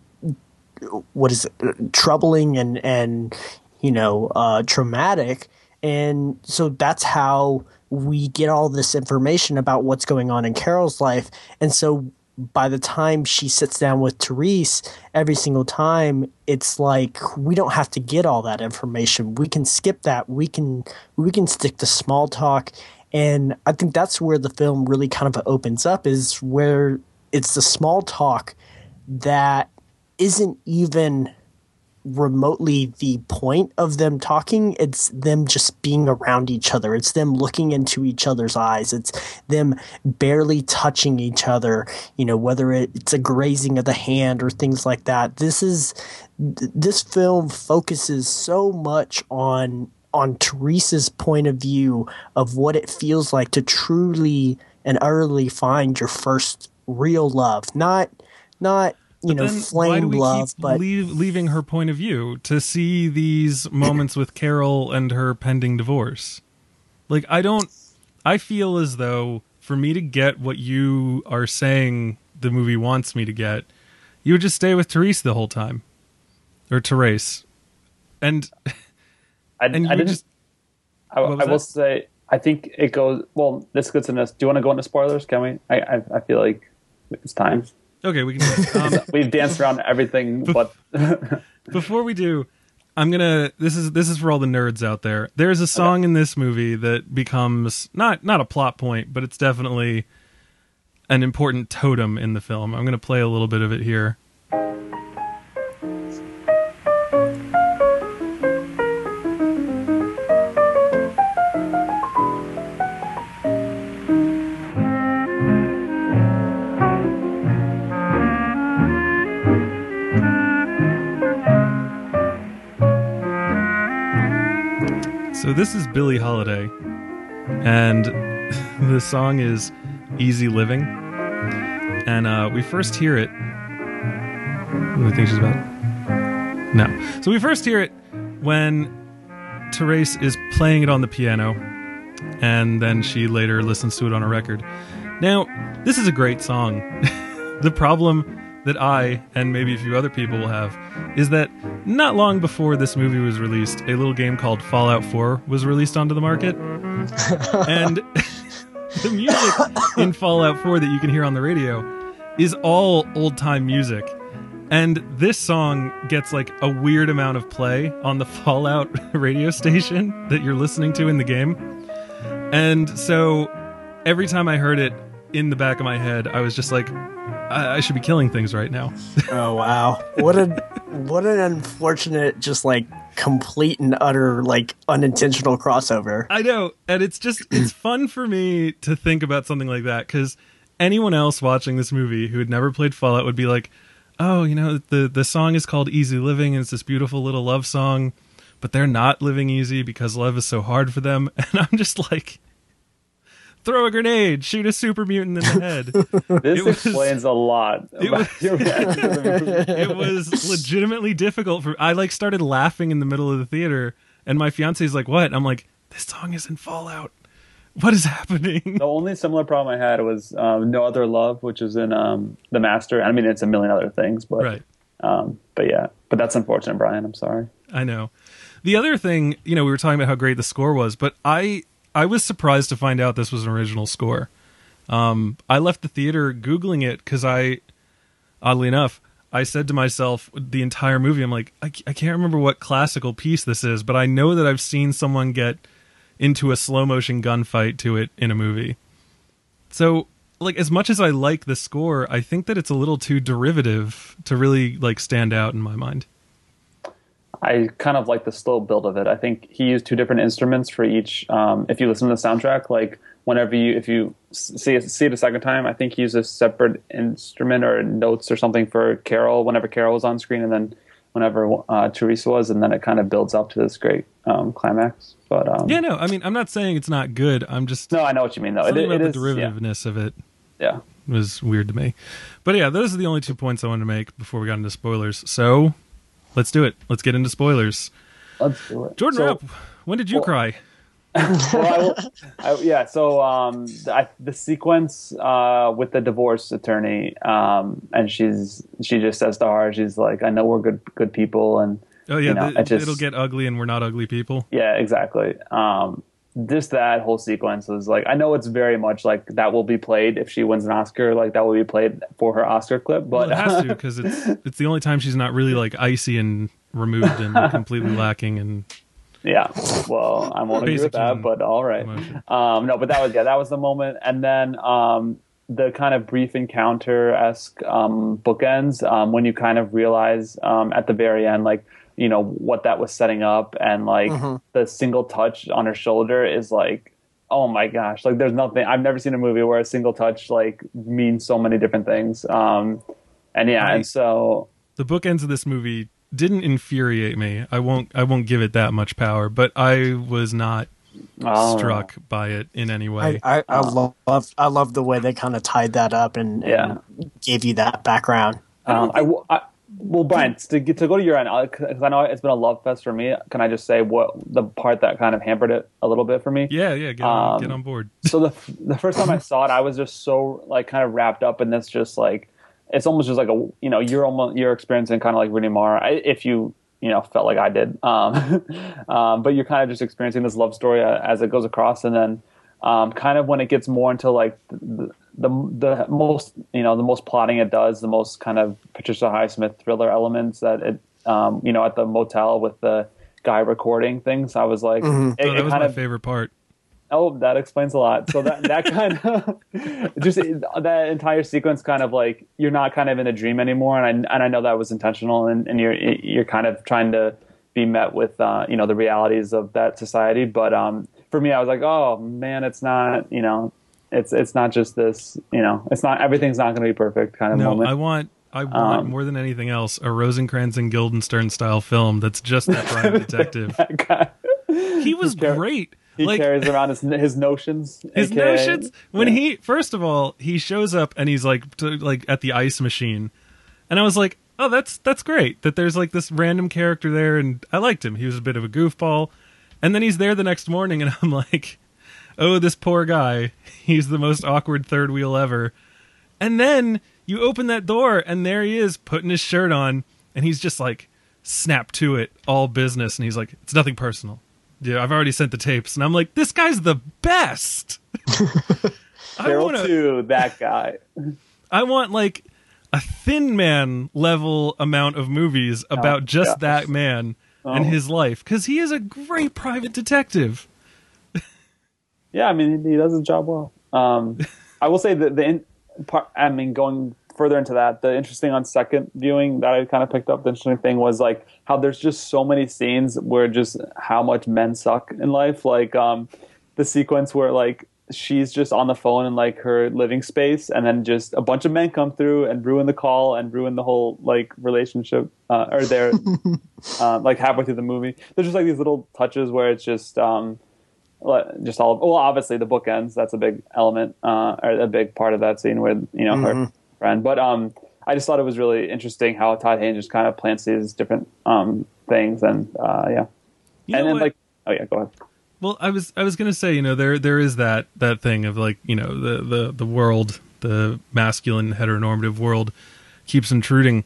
what is it, troubling and, and you know, uh, traumatic. And so that's how we get all this information about what's going on in Carol's life. And so by the time she sits down with Therese, every single time, it's like we don't have to get all that information. We can skip that. We can we can stick to small talk. And I think that's where the film really kind of opens up, is where it's the small talk that isn't even remotely the point of them talking. It's them just being around each other. It's them looking into each other's eyes. It's them barely touching each other, you know, whether it's a grazing of the hand or things like that. This is this film focuses so much on on Therese's point of view of what it feels like to truly and utterly find your first real love. Not not you know, Then why do flame we love, keep but leave, leaving her point of view to see these moments with Carol and her pending divorce? Like, I don't, I feel as though for me to get what you are saying the movie wants me to get, you would just stay with Therese the whole time. Or Therese. And, I, and you I would didn't. just, I, what was I will that? say, I think it goes. Well, this gets into. Do you want to go into spoilers? Can we? I I, I feel like it's time. okay, we can do it. Um, We've danced around everything, but Before we do, I'm gonna. This is this is for all the nerds out there. There's a song in this movie that becomes not not a plot point, but it's definitely an important totem in the film. I'm gonna play a little bit of it here. So this is Billie Holiday, and the song is "Easy Living." And uh, we first hear it. What do we think she's about? No. So we first hear it when Therese is playing it on the piano, and then she later listens to it on a record. Now, this is a great song. The problem that I, and maybe a few other people will have, is that not long before this movie was released, a little game called Fallout four was released onto the market. And the music in Fallout four that you can hear on the radio is all old-time music. And this song gets like a weird amount of play on the Fallout radio station that you're listening to in the game. And so every time I heard it in the back of my head, I was just like, I, I should be killing things right now. oh wow, what a what an unfortunate, just like complete and utter like unintentional crossover. I know, and it's just it's fun for me to think about something like that, because anyone else watching this movie who had never played Fallout would be like, oh, you know, the the song is called Easy Living, and it's this beautiful little love song, but they're not living easy because love is so hard for them. And I'm just like, throw a grenade, shoot a super mutant in the head. this It was- explains a lot it about was- your reaction to the movie. It was legitimately difficult for I like started laughing in the middle of the theater, and my fiance's like, what? I'm like, this song is in Fallout. What is happening? The only similar problem I had was um, No Other Love, which is in um, The Master. I mean, it's a million other things, but Right. um, but yeah, but that's unfortunate, Brian. I'm sorry. I know. The other thing, you know, we were talking about how great the score was, but I I was surprised to find out this was an original score. Um, I left the theater Googling it because I, oddly enough, I said to myself the entire movie, I'm like, I, I can't remember what classical piece this is, but I know that I've seen someone get into a slow motion gunfight to it in a movie. So, like, as much as I like the score, I think that it's a little too derivative to really like stand out in my mind. I kind of like the slow build of it. I think he used two different instruments for each. Um, if you listen to the soundtrack, like whenever you, if you see it, see it a second time, I think he used a separate instrument or notes or something for Carol whenever Carol was on screen, and then whenever uh, Teresa was, and then it kind of builds up to this great um, climax. But um, Yeah, no, I mean, I'm not saying it's not good. I'm just no, I know what you mean though. It, something it about is the yeah, derivativeness of it. yeah. was weird to me. But yeah, those are the only two points I wanted to make before we got into spoilers. So let's do it. Let's get into spoilers. Let's do it. Jordan so, Rapp, when did you well, cry? well, I, I, yeah. So um, I, the sequence uh, with the divorce attorney, um, and she's she just says to her, she's like, "I know we're good good people," and oh yeah, you know, the, it just, it'll get ugly, and we're not ugly people. Yeah, exactly. Um, just that whole sequence was like, I know it's very much like that will be played if she wins an Oscar, like that will be played for her Oscar clip. But Well, it has to, because it's it's the only time she's not really like icy and removed and completely lacking in. Yeah, well, I won't agree with that, but all right. Um, no, but that was yeah, that was the moment, and then um, the kind of brief encounter-esque um, bookends um, when you kind of realize um, at the very end, like, you know, what that was setting up, and like mm-hmm. the single touch on her shoulder is like, oh my gosh, like there's nothing. I've never seen a movie where a single touch like means so many different things. Um, and yeah, right. and so the bookends of this movie didn't infuriate me. I won't I won't give it that much power, but I was not oh. struck by it in any way. I, I, I oh. love I love the way they kind of tied that up and, yeah. and gave you that background. Um, I, I well, Brian, to get to go to your end, because I know it's been a love fest for me. Can I just say what the part that kind of hampered it a little bit for me? Yeah, yeah, get on, um, get on board. So the the first time I saw it, I was just so like kind of wrapped up in this, just like. It's almost just like a, you know, you're almost, you're experiencing kind of like Rooney Mara, if you, you know, felt like I did. Um, um, but you're kind of just experiencing this love story as it goes across. And then um, kind of when it gets more into like the, the, the most, you know, the most plotting it does, the most kind of Patricia Highsmith thriller elements that it, um, you know, at the motel with the guy recording things, I was like, mm-hmm. it, oh, that it was kind my of, favorite part. Oh, that explains a lot. So that that kind of just that entire sequence, kind of like you're not kind of in a dream anymore, and I and I know that was intentional, and, and you're you're kind of trying to be met with uh, you know the realities of that society. But um, for me, I was like, oh man, it's not you know, it's it's not just this you know, it's not everything's not going to be perfect kind of no, moment. I want. I want um, more than anything else a Rosencrantz and Guildenstern style film that's just that private detective. That guy. He was great. He like, carries around his his notions. His A K A, notions. When yeah. he first of all he shows up and he's like to, like at the ice machine, and I was like, oh, that's that's great that there's like this random character there, and I liked him. He was a bit of a goofball, and then he's there the next morning, and I'm like, oh, this poor guy. He's the most awkward third wheel ever. And then you open that door, and there he is putting his shirt on, and he's just like, snap to it, all business, and he's like, it's nothing personal. Yeah, I've already sent the tapes, and I'm like, this guy's the best. Carol wanna, too, that guy. I want like a Thin Man level amount of movies about oh, just gosh. that man oh. and his life, because he is a great private detective. Yeah, I mean, he does his job well. Um, I will say that the in, part, I mean, going further into that, the interesting on second viewing that I kind of picked up, the interesting thing was like how there's just so many scenes where just how much men suck in life. Like um, the sequence where like she's just on the phone in like her living space, and then just a bunch of men come through and ruin the call and ruin the whole like relationship uh, or their uh, like halfway through the movie. There's just like these little touches where it's just um, just all well, obviously the bookends. That's a big element uh, or a big part of that scene where you know mm-hmm. her. Friend. But um, I just thought it was really interesting how Todd Haynes just kind of plants these different um, things, and uh, yeah, you and then what? like, oh yeah, go ahead. Well, I was I was gonna say, you know, there there is that that thing of like, you know, the the the world, the masculine heteronormative world, keeps intruding.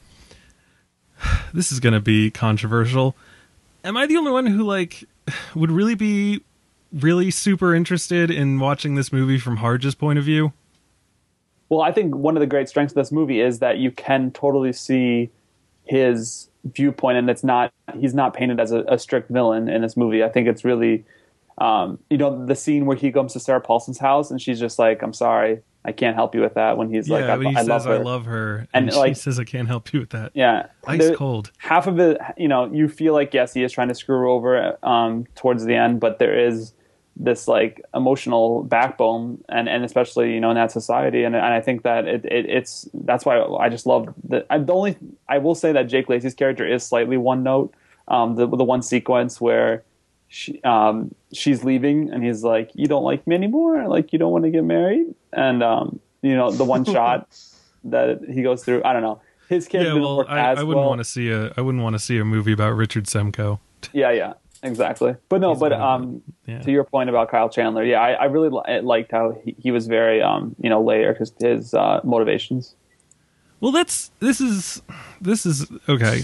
This is gonna be controversial. Am I the only one who like would really be really super interested in watching this movie from Harge's point of view? Well, I think one of the great strengths of this movie is that you can totally see his viewpoint, and it's not he's not painted as a, a strict villain in this movie. I think it's really, um, you know, the scene where he comes to Sarah Paulson's house and she's just like, "I'm sorry, I can't help you with that." When he's yeah, like, I, when he I says, love her. "I love her," and, and she like, says, "I can't help you with that." Yeah, ice the, cold. Half of it, you know, you feel like yes, he is trying to screw her over um, towards the end, but there is this like emotional backbone, and, and especially you know in that society, and, and I think that it, it it's that's why I just love the I, the only I will say that Jake Lacey's character is slightly one note. Um, the the one sequence where she um she's leaving and he's like, "You don't like me anymore? Like you don't want to get married?" And um you know, the one shot that he goes through. I don't know. His character Yeah, didn't well, work I, as I wouldn't well. want to see a I wouldn't want to see a movie about Richard Semko. Yeah, yeah, exactly. But no, He's but one of um, the- yeah. to your point about Kyle Chandler, yeah, I, I really li- liked how he, he was very um, you know, layered his his uh, motivations. Well, that's this is this is okay.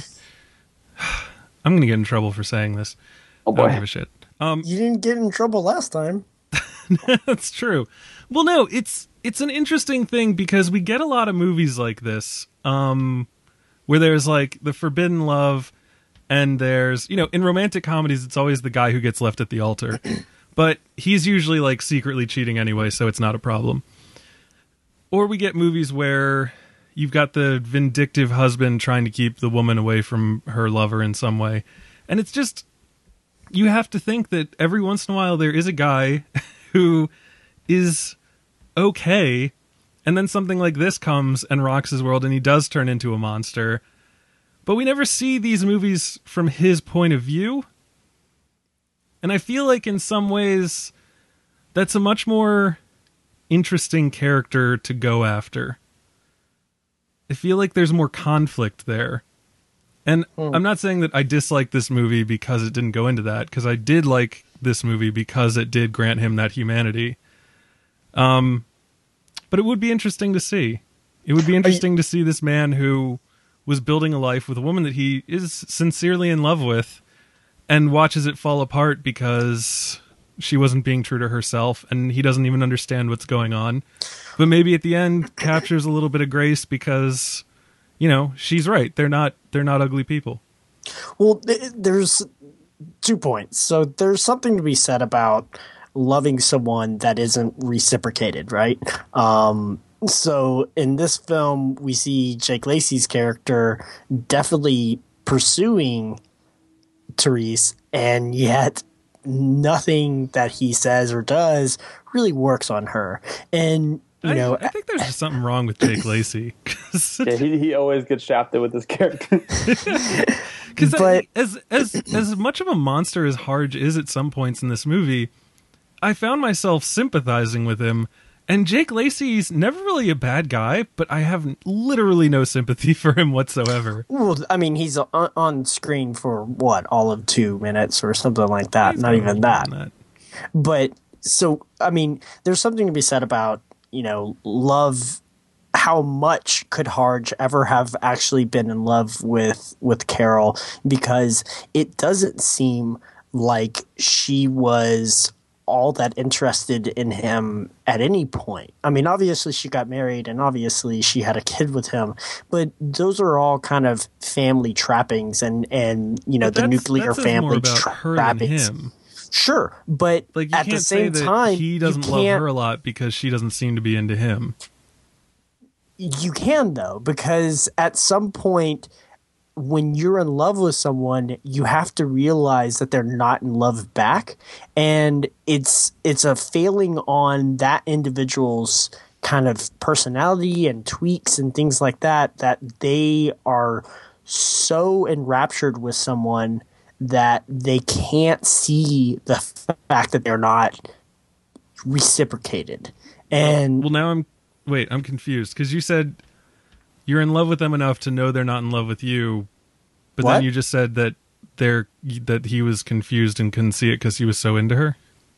I'm gonna get in trouble for saying this. Oh I don't boy. give a shit. Um, You didn't get in trouble last time. that's true. Well, no, it's it's an interesting thing because we get a lot of movies like this, um, where there's like the forbidden love, and there's, you know, in romantic comedies, it's always the guy who gets left at the altar, but he's usually like secretly cheating anyway, so it's not a problem. Or we get movies where you've got the vindictive husband trying to keep the woman away from her lover in some way, and it's just, you have to think that every once in a while there is a guy who is okay, and then something like this comes and rocks his world and he does turn into a monster. But we never see these movies from his point of view. And I feel like in some ways that's a much more interesting character to go after. I feel like there's more conflict there. And Hmm. I'm not saying that I dislike this movie because it didn't go into that, because I did like this movie because it did grant him that humanity. Um, but it would be interesting to see. It would be interesting to see this man who was building a life with a woman that he is sincerely in love with and watches it fall apart because she wasn't being true to herself and he doesn't even understand what's going on. But maybe at the end captures a little bit of grace because, you know, she's right. They're not they're not ugly people. Well, th- there's two points. So there's something to be said about loving someone that isn't reciprocated, right? Um, so in this film, we see Jake Lacey's character definitely pursuing Therese, and yet nothing that he says or does really works on her. And you I, know, I think there's just something wrong with Jake Lacey. Yeah, he he always gets shafted with this character. Because But- as as as much of a monster as Harge is at some points in this movie, I found myself sympathizing with him. And Jake Lacey's never really a bad guy, but I have literally no sympathy for him whatsoever. well, I mean, he's on, on screen for what, all of two minutes or something like that. He's Not got even more that. than that. But so, I mean, there's something to be said about, you know, love. How much could Harge ever have actually been in love with with Carol? Because it doesn't seem like she was all that interested in him at any point. I mean, obviously she got married and obviously she had a kid with him, but those are all kind of family trappings and and you know But the that's- nuclear that says family more about tra- her than trappings. him. Sure, but Like, you at can't the same say that time, he you doesn't love can't- her a lot because she doesn't seem to be into him. You can, though, because at some point when you're in love with someone, you have to realize that they're not in love back, and it's it's a failing on that individual's kind of personality and tweaks and things like that, that they are so enraptured with someone that they can't see the fact that they're not reciprocated. And Well, now I'm wait, I'm confused because you said you're in love with them enough to know they're not in love with you, but What? then you just said that they're that he was confused and couldn't see it because he was so into her.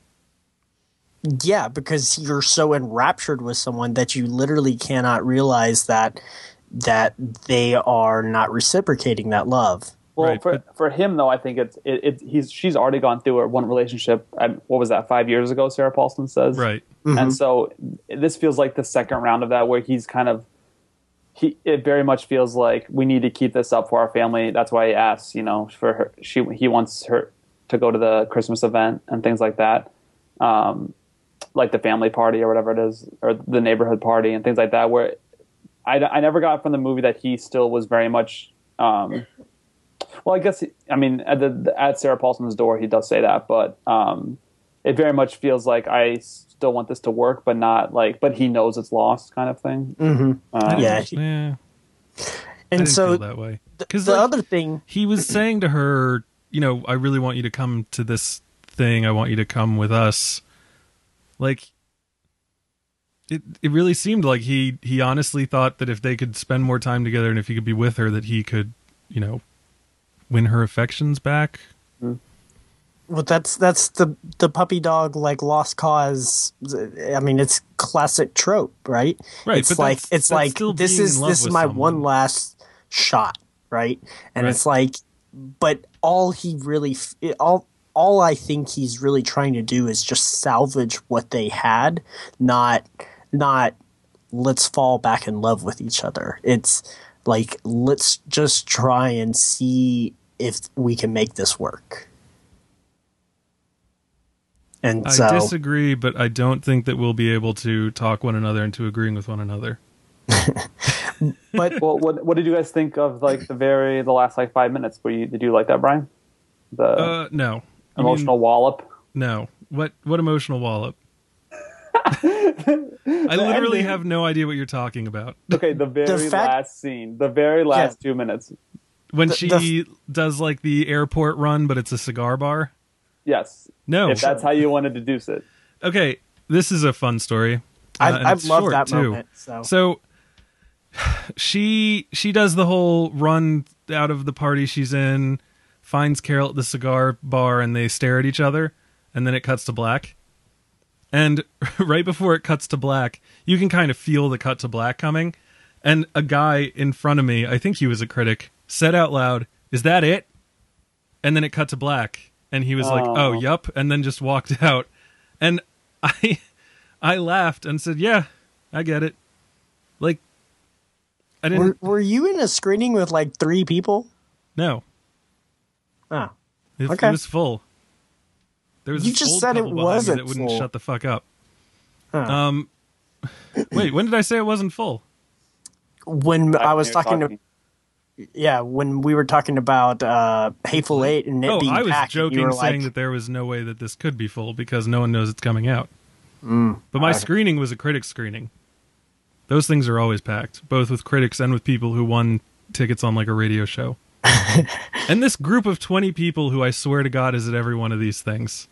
yeah, because you're so enraptured with someone that you literally cannot realize that that they are not reciprocating that love. Well, Right, for but- for him though, I think it's it, it he's she's already gone through her one relationship. At, what was that? Five years ago, Sarah Paulson says. Right. And so this feels like the second round of that, where he's kind of he. It very much feels like we need to keep this up for our family. That's why he asks, you know, for her. She he wants her to go to the Christmas event and things like that, um, like the family party or whatever it is, or the neighborhood party and things like that. Where I I never got from the movie that he still was very much. Um, Well, I guess he, I mean at the at Sarah Paulson's door, he does say that, but um, it very much feels like I still want this to work, but not like, but he knows it's lost, kind of thing. Mm-hmm. Um, Yeah, Yeah. I and didn't so feel that way. the, Because the other thing, he was saying to her, you know, I really want you to come to this thing. I want you to come with us. Like, it it really seemed like he he honestly thought that if they could spend more time together and if he could be with her, that he could, you know, win her affections back. Mm. Well, that's that's the the puppy dog like lost cause. I mean, it's classic trope, right? Right, It's but like that's- it's that's like still this being is in love this is with my someone. one last shot, right? And Right. it's like, but all he really f- all all I think he's really trying to do is just salvage what they had, not not let's fall back in love with each other. It's like let's just try and see if we can make this work. And I so, disagree, but I don't think that we'll be able to talk one another into agreeing with one another. but Well, what what did you guys think of like the very the last like five minutes? Were you did you like that, Brian? The Uh, no. You mean- emotional wallop. no. What what emotional wallop? I literally ending. have no idea what you're talking about. Okay, the very fact- last scene, the very last two minutes. When The- she the- does like the airport run, but it's a cigar bar. Yes, No. if that's how you want to deduce it. Okay, this is a fun story. I, Uh, and I it's love short, that too. moment. So, So she she does the whole run out of the party she's in, finds Carol at the cigar bar, and they stare at each other, and then it cuts to black. And right before it cuts to black, you can kind of feel the cut to black coming. And a guy in front of me, I think he was a critic, said out loud, "Is that it?" And then it cut to black, and he was like, Oh. "Oh, yup," and then just walked out. And I I laughed and said, "Yeah, I get it." Like, I didn't were, were you in a screening with like three people? know. Oh, It, Okay. it was full. There was You this just old said it couple behind me wasn't that wouldn't full. shut the fuck up. Huh. Um, wait, when did I say it wasn't full? when I was You're talking, to yeah, when we were talking about uh, Hateful Eight and it Oh, being I was packed, and you joking, were saying like, that there was no way that this could be full because no one knows it's coming out. Mm. But my Okay. screening was a critic screening. Those things are always packed, both with critics and with people who won tickets on like a radio show. And this group of twenty people who I swear to God is at every one of these things.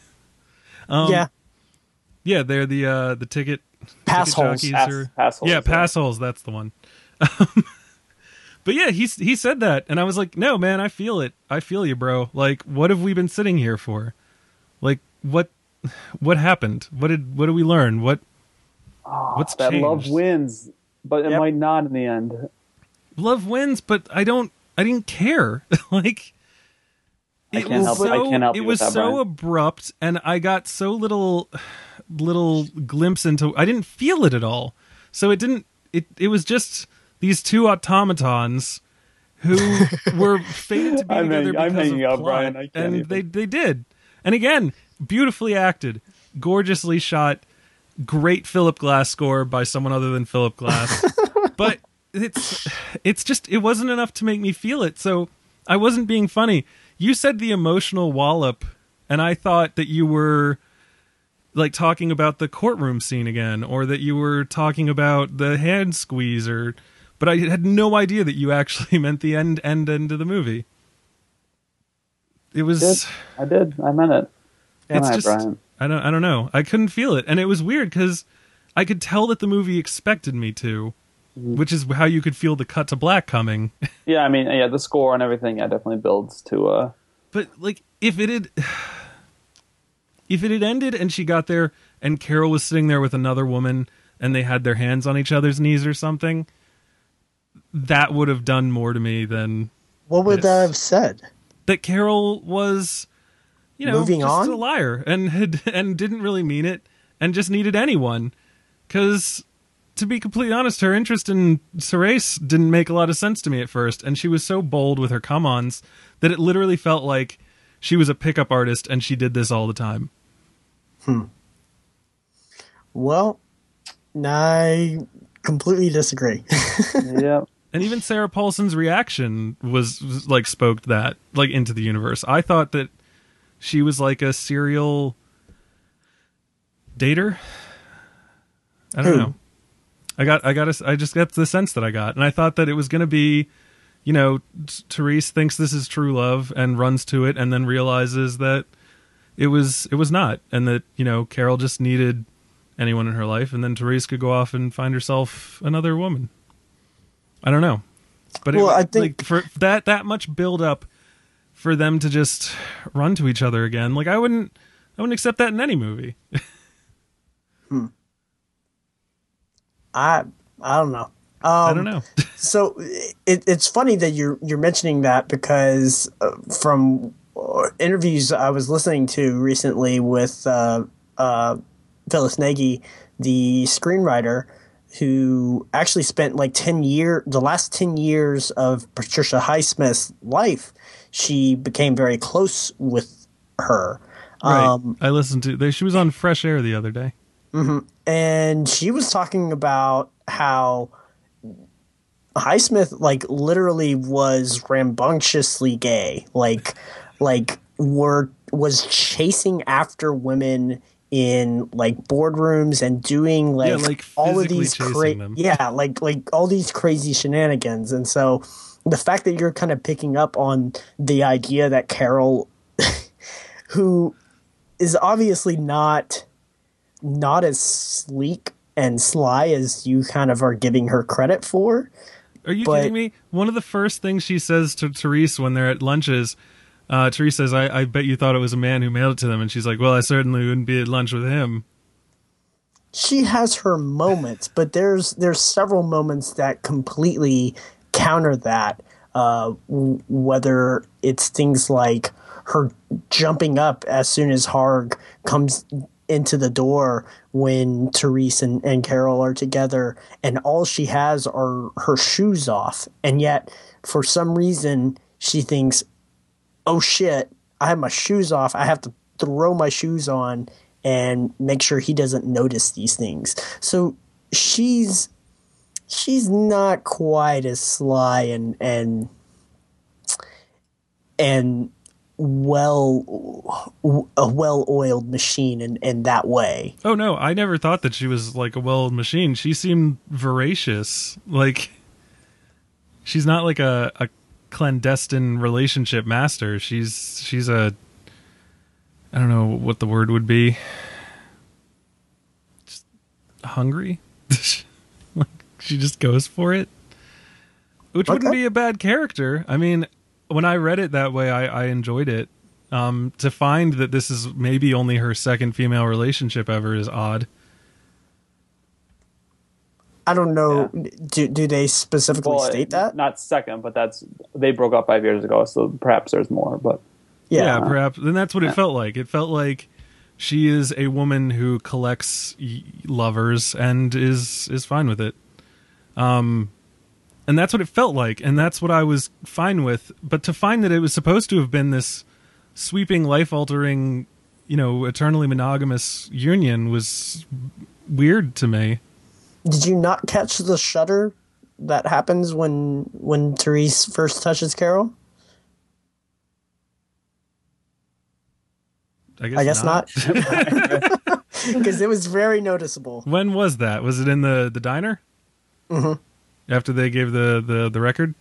um, yeah, Yeah, they're the uh, the ticket pass ticket holes. jockeys Pass- or- pass holes, yeah, yeah. pass holes. That's the one. Um, but yeah, he he said that, and I was like, no, man, I feel it. I feel you, bro. Like, what have we been sitting here for? Like, what what happened? What did what did we learn? What what's that changed? love wins, but it Yep. might not in the end. Love wins, but I don't. I didn't care. Like. I It can't was help- so, I can't help it you was with that, so Brian. abrupt, and I got so little, little glimpse into. I didn't feel it at all. So it didn't. It it was just these two automatons who were fated to be I'm together hanging- I'm because hanging of out, plot, Brian. I can't and even. they they did. And again, beautifully acted, gorgeously shot, great Philip Glass score by someone other than Philip Glass, but it's it's just it wasn't enough to make me feel it. So I wasn't being funny. You said the emotional wallop, and I thought that you were like talking about the courtroom scene again, or that you were talking about the hand squeeze, or but I had no idea that you actually meant the end end end of the movie. It was Did. I did. I meant it. it's Come on, just Brian. I don't I don't know. I couldn't feel it, and it was weird because I could tell that the movie expected me to, Mm-hmm. which is how you could feel the cut to black coming. Yeah, I mean, yeah, the score and everything, yeah, definitely builds to. uh But like, if it had, if it had ended and she got there and Carol was sitting there with another woman and they had their hands on each other's knees or something, that would have done more to me than What would Yes. that have said? that Carol was, you know, Moving just on? a liar and had and didn't really mean it and just needed anyone. Because to be completely honest, her interest in Therese didn't make a lot of sense to me at first, and she was so bold with her come-ons that it literally felt like she was a pickup artist and she did this all the time. Well, I completely disagree. Yeah. And even Sarah Paulson's reaction was, was like spoke that like into the universe. I thought that she was like a serial dater. I don't Who? know. I got I got a, I just got the sense that I got, and I thought that it was going to be, you know, T- Therese thinks this is true love and runs to it, and then realizes that it was it was not, and that, you know, Carol just needed anyone in her life, and then Therese could go off and find herself another woman. I don't know, but Well, it, I think- like for that that much build up for them to just run to each other again, like I wouldn't I wouldn't accept that in any movie. I I don't know. Um, I don't know. So it, it's funny that you're you're mentioning that because uh, from uh, interviews I was listening to recently with uh, uh, Phyllis Nagy, the screenwriter, who actually spent like ten year the last ten years of Patricia Highsmith's life. She became very close with her. Right. Um, I listened to. They, she was on Fresh Air the other day. and she was talking about how Highsmith like literally was rambunctiously gay, like like were was chasing after women in like boardrooms and doing like, Yeah, like, all of physically these chasing cra- them. yeah like like all these crazy shenanigans. And so the fact that you're kind of picking up on the idea that Carol who is obviously not not as sleek and sly as you kind of are giving her credit for. Are you But- kidding me? One of the first things she says to Therese when they're at lunches, uh, Therese says, I, I bet you thought it was a man who mailed it to them. And she's like, well, I certainly wouldn't be at lunch with him. She has her moments, but there's there's several moments that completely counter that. Uh, w- whether it's things like her jumping up as soon as Harg comes into the door when Therese and, and Carol are together, and all she has are her shoes off, and yet for some reason she thinks, oh shit, I have my shoes off, I have to throw my shoes on and make sure he doesn't notice these things. So she's she's not quite as sly and and and well a well-oiled machine in, in that way. Oh, no, I never thought that she was like a well-oiled machine. She seemed voracious. Like, she's not like a, a clandestine relationship master. She's, she's a, I don't know what the word would be. Just hungry? Like, she just goes for it. Which wouldn't Okay. be a bad character. I mean, when I read it that way, I, I enjoyed it. Um, to find that this is maybe only her second female relationship ever is odd. I don't know. Do do they specifically Well, state that? Not second, but that's they broke up five years ago, so perhaps there's more. But Yeah, Yeah. perhaps. And that's what it felt like. It felt like she is a woman who collects y- lovers and is is fine with it. Um, and that's what it felt like, and that's what I was fine with. But to find that it was supposed to have been this sweeping, life-altering, you know, eternally monogamous union was weird to me. Did you not catch the shudder that happens when when Therese first touches Carol? I guess, I guess not. not, because it was very noticeable. When was that? Was it in the, the diner? Mhm. After they gave the, the, the record?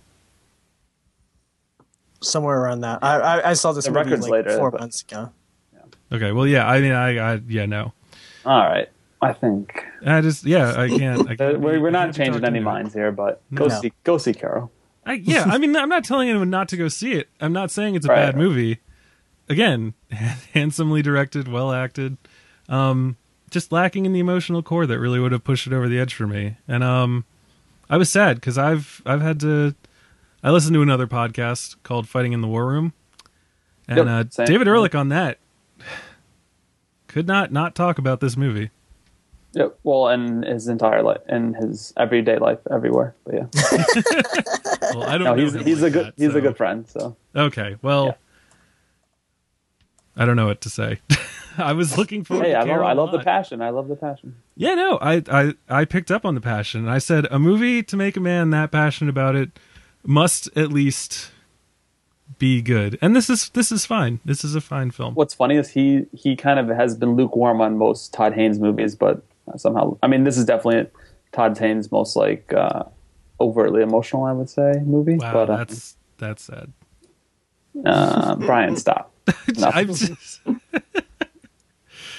Somewhere around that. I I, I saw this The movie record's like later, four but- months ago. Okay, well, yeah, I mean, I, I yeah, no. all right, I think I just, yeah, I can't. I uh, can't we're, we're I not can't be changing talked any into it. minds here. But go No. see go see Carol. I, yeah, I mean, I'm not telling anyone not to go see it. I'm not saying it's a Right. bad movie. Again, handsomely directed, well acted. Um, just lacking in the emotional core that really would have pushed it over the edge for me. And um, I was sad because I've I've had to. I listened to another podcast called "Fighting in the War Room," and Yep, uh, same. David Ehrlich on that could not not talk about this movie. Yep. Well, and his entire life, and his everyday life, everywhere. But yeah, Well, I don't no, know. he's him he's like a good that, he's so- a good friend. So Okay, well, Yeah. I don't know what to say. I was looking forward. hey, to I love Carol I a love the lot. passion. I love the passion. Yeah, no, I, I I picked up on the passion. And I said a movie to make a man that passionate about it must at least be good. And this is this is fine. This is a fine film. What's funny is he he kind of has been lukewarm on most Todd Haynes movies, but somehow, I mean, this is definitely Todd Haynes' most like uh, overtly emotional, I would say, movie. Wow, but uh, that's that's sad. uh, Brian, stop. I'm just,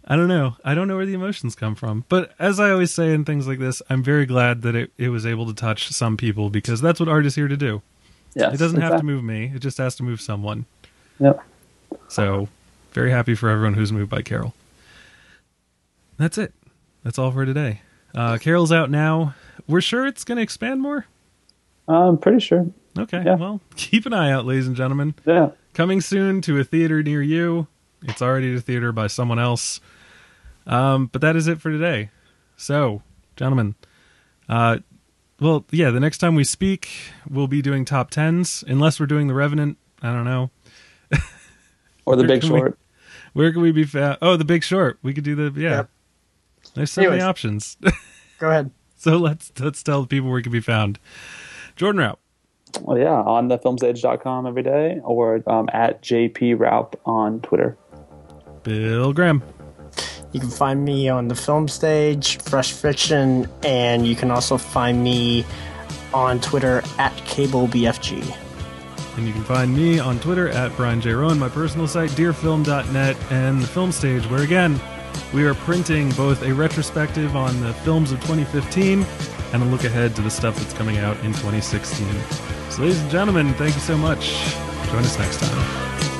I don't know. I don't know where the emotions come from. But as I always say in things like this, I'm very glad that it, it was able to touch some people, because that's what art is here to do. Yes, it doesn't exactly. have to move me. It just has to move someone. Yep. So very happy for everyone who's moved by Carol. That's it. That's all for today. Uh, Carol's out now. We're sure it's going to expand more? I'm pretty sure. Okay. Yeah. Well, keep an eye out, ladies and gentlemen. Yeah. Coming soon to a theater near you. It's already at a theater by someone else. Um, but that is it for today. So, gentlemen, uh, well, yeah, the next time we speak, we'll be doing top tens, unless we're doing The Revenant. I don't know. Or The Where Big can we- Short. Where can we be found? Oh, The Big Short. We could do the, yeah. Yep. There's so many Anyways. options. Go ahead. So let's let's tell the people where it can be found. Jordan Raup. Well, yeah, on the film stage dot com every day, or um, at J P Raup on Twitter. Bill Graham. You can find me on the film stage, Fresh Fiction, and you can also find me on Twitter at Cable B F G. And you can find me on Twitter at Brian J. Rowan, my personal site, dear film dot net, and the Film Stage, where again, we are printing both a retrospective on the films of twenty fifteen and a look ahead to the stuff that's coming out in twenty sixteen. So ladies and gentlemen, thank you so much. Join us next time.